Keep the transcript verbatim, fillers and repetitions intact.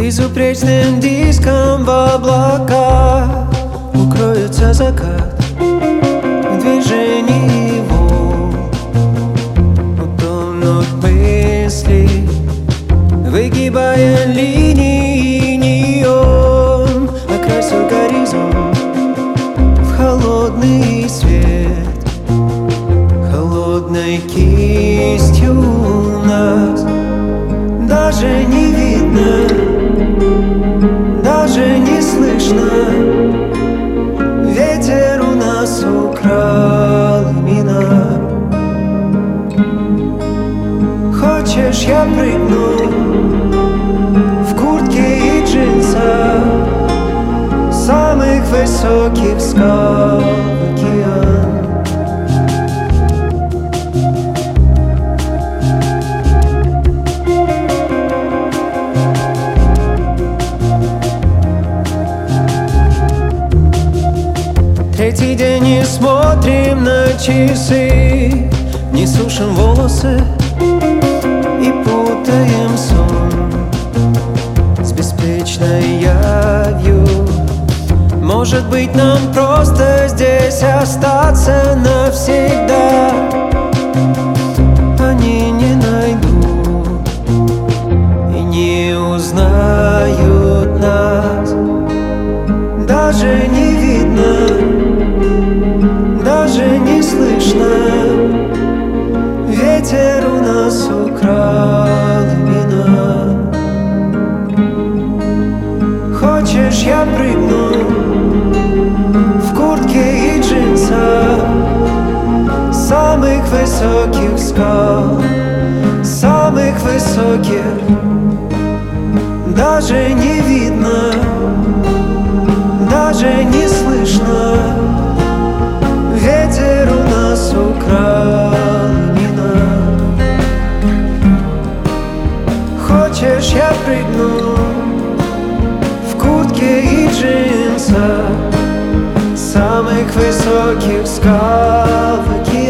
Безупречным диском в облаках укроется закат. В движении его утонут мысли, выгибая линии неон, окрасил горизонт в холодный свет. Холодной кистью нас даже не видно, даже не слышно. Ветер у нас украл имена. Хочешь, я прыгну в куртке и джинсах самых высоких скал в океан. Третий день не смотрим на часы, не сушим волосы и путаем сон с беспечной явью. Может быть, нам просто здесь остаться навсегда. Они не найдут и не узнают нас. Даже не видно, даже не слышно. Ветер у нас украл имена. Хочешь, я прыгну в куртке и джинсах самых высоких скал, самых высоких. Даже не видно, даже не слышно. Ветер у нас украл имена. Хочешь, я прыгну в куртке и джинсах самых высоких скал в океане.